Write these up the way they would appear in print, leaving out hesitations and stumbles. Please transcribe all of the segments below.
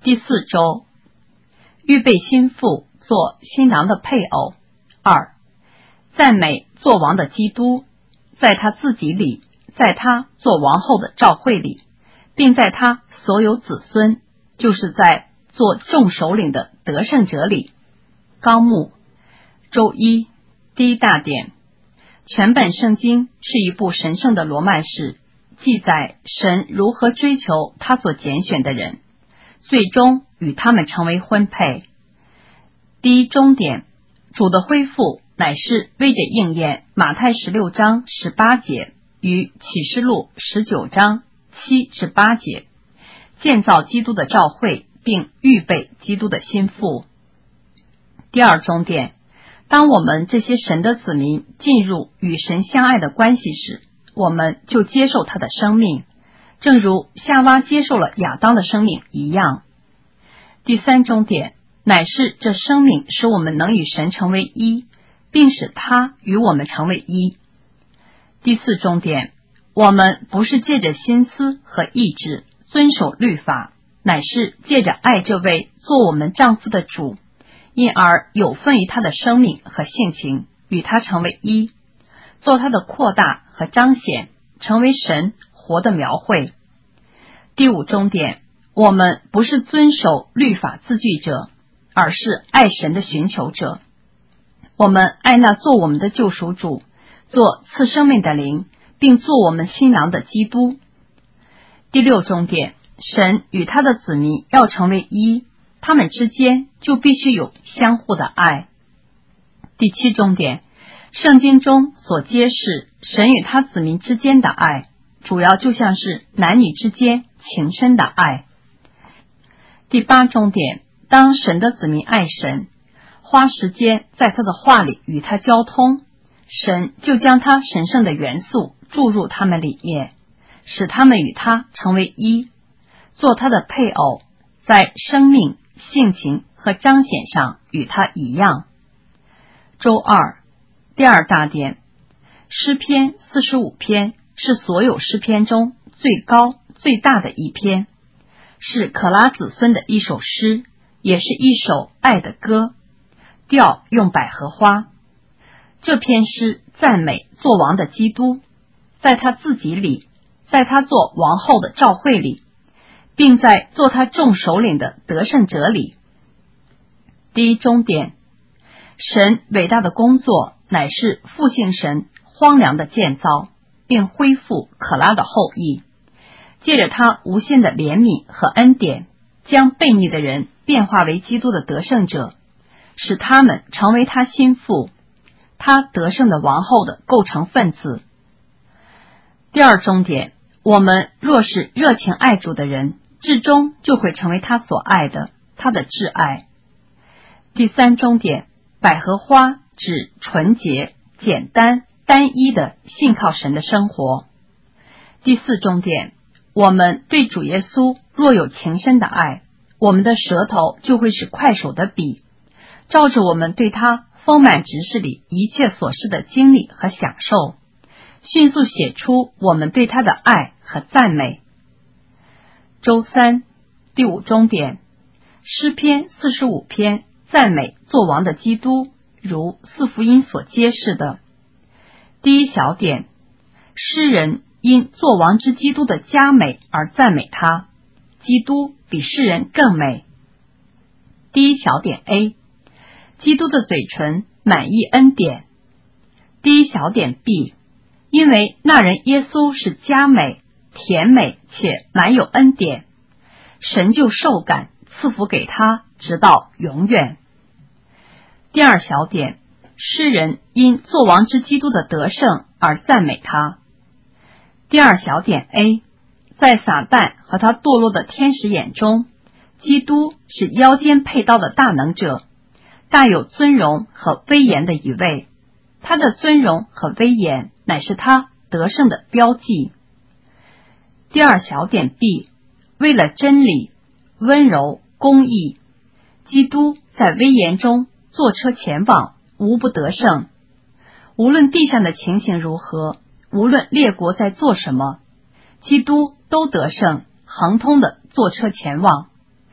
第4周，预备新妇做新郎的配偶。2、赞美做王的基督，在他自己里，在他做王后的召会里，并在他所有子孙，就是在做众首领的得胜者里。纲目：周一，第一大点。全本圣经是一部神圣的罗曼史，记载神如何追求他所拣选的人，最终与他们成为婚配。第一中点，主的恢复乃是为着应验马太16章18节与启示录19章7至8节，建造基督的召会，并预备基督的新妇。第二中点，当我们这些神的子民进入与神相爱的关系时，我们就接受他的生命，正如夏娃接受了亚当的生命一样。第三中点，乃是这生命使我们能与神成为一，并使他与我们成为一。第四中点，我们不是借着心思和意志遵守律法，乃是借着爱这位做我们丈夫的主，因而有份于他的生命和性情，与他成为一，做他的扩大和彰显，成为神活的描绘。第五中点，我们不是遵守律法字句者，而是爱神的寻求者。我们爱那做我们的救赎主，做赐生命的灵，并做我们新郎的基督。第六中点，神与他的子民要成为一，他们之间就必须有相互的爱。第七中点，圣经中所揭示神与他子民之间的爱，主要就像是男女之间情深的爱。第八中点，当神的子民爱神，花时间在他的话里与他交通，神就将他神圣的元素注入他们里面，使他们与他成为一，做他的配偶，在生命、性情和彰显上与他一样。周二，第二大点，诗篇45篇是所有诗篇中最高最大的一篇，是可拉子孙的一首诗，也是一首爱的歌，调用百合花。这篇诗赞美做王的基督，在他自己里，在他做王后的召会里，并在做他众首领的得胜者里。第一中点，神伟大的工作乃是复兴神荒凉的建造，并恢复可拉的后裔，借着他无限的怜悯和恩典，将悖逆的人变化为基督的得胜者，使他们成为他心腹，他得胜的王后的构成分子。第二中点，我们若是热情爱主的人，至终就会成为他所爱的，他的挚爱。第三中点，百合花指纯洁、简单、单一的信靠神的生活。第四中点，我们对主耶稣若有情深的爱，我们的舌头就会是快手的笔，照着我们对他丰满执事里一切所示的经历和享受，迅速写出我们对他的爱和赞美。周三，第五中点，诗篇45篇赞美做王的基督，如四福音所揭示的。第一小点，诗人因做王之基督的佳美而赞美他，基督比世人更美。第一小点 A， 基督的嘴唇满溢恩典。第一小点 B， 因为那人耶稣是佳美、甜美且满有恩典，神就受感赐福给他，直到永远。第二小点，诗人因做王之基督的得胜而赞美他。第二小点 A， 在撒旦和他堕落的天使眼中，基督是腰间佩刀的大能者，大有尊荣和威严的一位，他的尊荣和威严乃是他得胜的标记。第二小点 B， 为了真理、温柔、公义，基督在威严中坐车前往，无不得胜。无论地上的情形如何，无论列国在做什么，基督都得胜，亨通的坐车前往。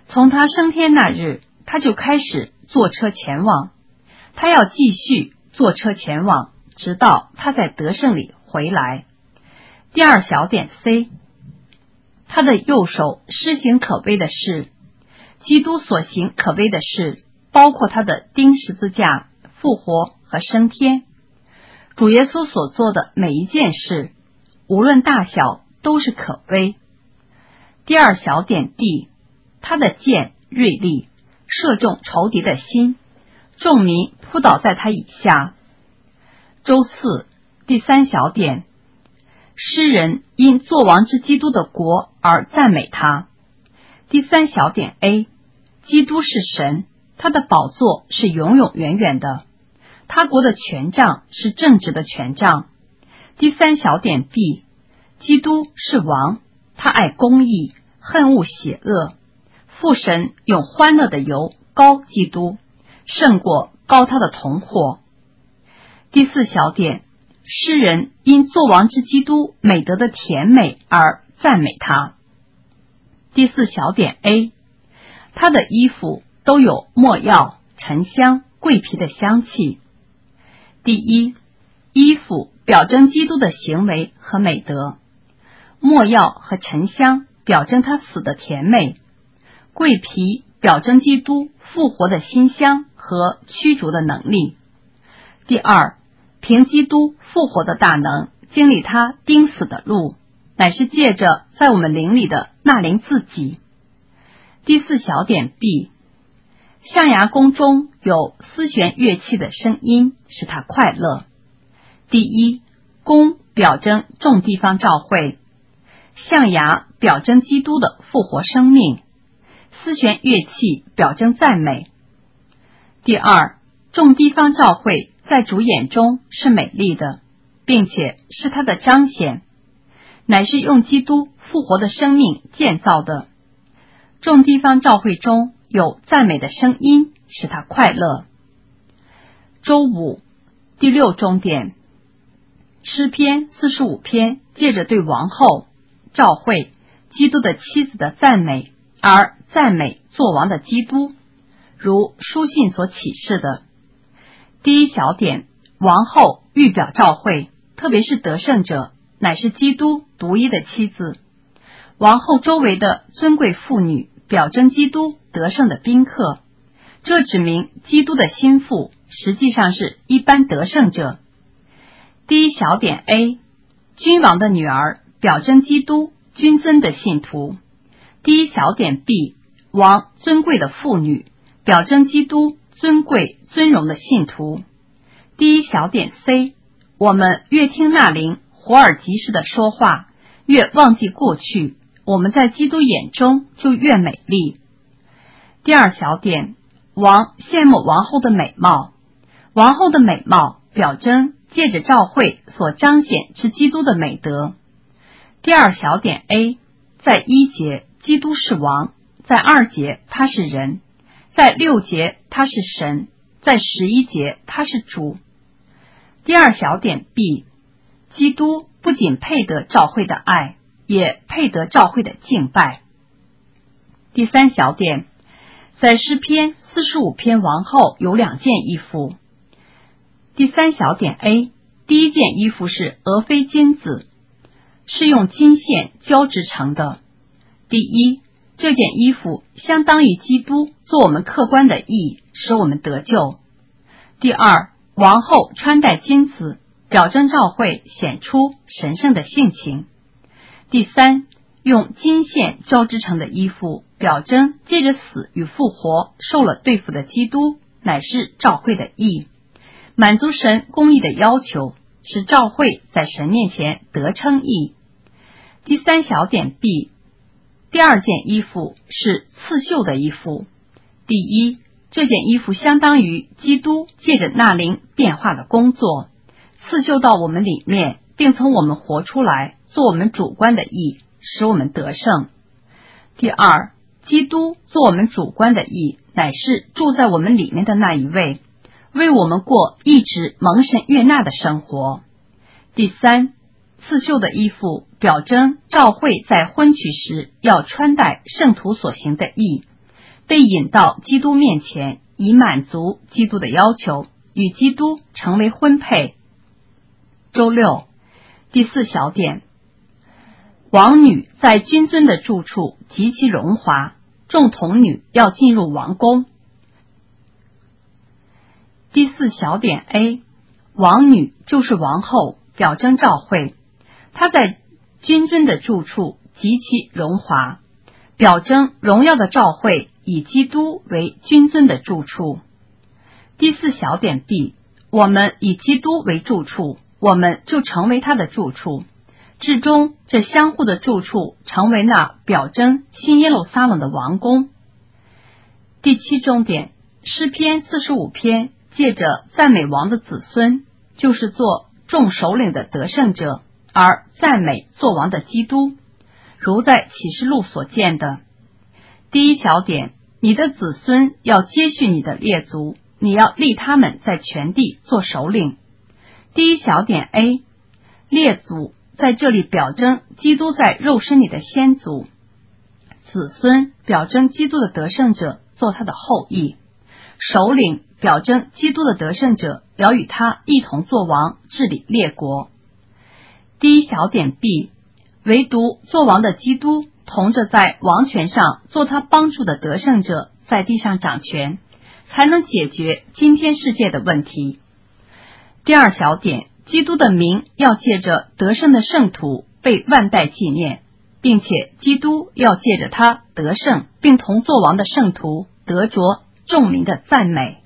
从他升天那日，他就开始坐车前往，他要继续坐车前往，直到他在得胜里回来。第二小点 C， 他的右手施行可悲的事。基督所行可悲的事，包括他的钉十字架、复活和升天。主耶稣所做的每一件事，无论大小，都是可悲。第二小点 D， 他的剑锐利，射中仇敌的心，众民扑倒在他以下。周四第三小点，诗人因作王之基督的国而赞美他。第三小点 A， 基督是神，他的宝座是永永远远的，他国的权杖是正直的权杖。第三小点 B， 基督是王，他爱公义，恨恶邪恶。父神用欢乐的油膏基督，胜过膏他的同伙。第四小点，诗人因作王之基督美德的甜美而赞美他。第四小点 A， 他的衣服都有没药、沉香、桂皮的香气。第一，衣服表征基督的行为和美德，没药和沉香表征他死的甜美，桂皮表征基督复活的馨香和驱逐的能力。第二，凭基督复活的大能，经历他钉死的路，乃是借着在我们灵里的那灵自己。第四小点 B， 象牙宫中有丝弦乐器的声音，使他快乐。第一，宫表征众地方召会，象牙表征基督的复活生命，丝弦乐器表征赞美。第二，众地方召会在主眼中是美丽的，并且是他的彰显，乃是用基督复活的生命建造的。众地方召会中有赞美的声音，使他快乐。周五第六中点，诗篇45篇借着对王后、召会、基督的妻子的赞美而赞美作王的基督，如书信所启示的。第一小点，王后预表召会，特别是得胜者，乃是基督独一的妻子。王后周围的尊贵妇女表征基督得胜的宾客，这指明基督的心腹实际上是一般得胜者。第一小点 A， 君王的女儿表征基督君尊的信徒。第一小点 B， 王尊贵的妇女表征基督尊贵尊荣的信徒。第一小点 C， 我们越听那灵活而及时的说话，越忘记过去，我们在基督眼中就越美丽。第二小点，王羡慕王后的美貌。王后的美貌表征借着召会所彰显之基督的美德。第二小点 A， 在一节基督是王，在二节他是人，在六节他是神，在11节他是主。第二小点 B， 基督不仅配得召会的爱，也配得召会的敬拜。第三小点，在诗篇45篇王后有2件衣服。第三小点 A， 第一件衣服是俄非金子，是用金线交织成的。第一，这件衣服相当于基督做我们客观的义，使我们得救。第二，王后穿戴金子，表征召会显出神圣的性情。第三，用金线交织成的衣服，表征借着死与复活受了对付的基督，乃是召会的义，满足神公义的要求，使召会在神面前得称义。第三小点 B， 第二件衣服是刺绣的衣服。第一，这件衣服相当于基督借着那灵变化的工作，刺绣到我们里面，并从我们活出来，做我们主观的义，使我们得胜。第二，基督做我们主观的义，乃是住在我们里面的那一位，为我们过一直蒙神悦纳的生活。第三，刺绣的衣服表征召会在婚娶时要穿戴圣徒所行的义， 被引到基督面前，以满足基督的要求，与基督成为婚配。周六，第4小点，王女在君尊的住处极其荣华，众童女要进入王宫。第4小点 A， 王女就是王后，表征召会，她在君尊的住处极其荣华，表征荣耀的召会以基督为君尊的住处。第4小点 B， 我们以基督为住处，我们就成为他的住处，至终这相互的住处成为那表征新耶路撒冷的王宫。第7重点，诗篇45篇借着赞美王的子孙，就是做众首领的得胜者，而赞美做王的基督，如在启示录所见的。第1小点，你的子孙要接续你的列祖，你要立他们在全地做首领。第1小点 A， 列祖在这里表征基督在肉身里的先祖，子孙表征基督的得胜者做他的后裔，首领表征基督的得胜者要与他一同作王，治理列国。第1小点 B， 唯独作王的基督同着在王权上做他帮助的得胜者在地上掌权，才能解决今天世界的问题。第2小点，基督的名要借着得胜的圣徒被万代纪念，并且基督要借着他得胜并同作王的圣徒得着众民的赞美。